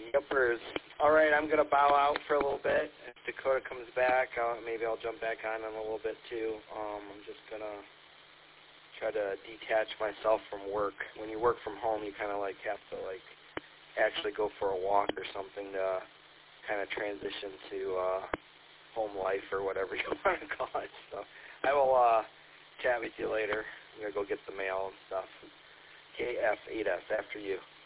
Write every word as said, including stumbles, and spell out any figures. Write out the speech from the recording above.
Yuppers. All right, I'm going to bow out for a little bit. If Dakota comes back, I'll, maybe I'll jump back on in a little bit too. Um, I'm just going to try to detach myself from work. When you work from home, you kind of like have to like actually go for a walk or something to kind of transition to uh, home life or whatever you want to call it. So I will uh, chat with you later. I'm going to go get the mail and stuff. K F eight S after you.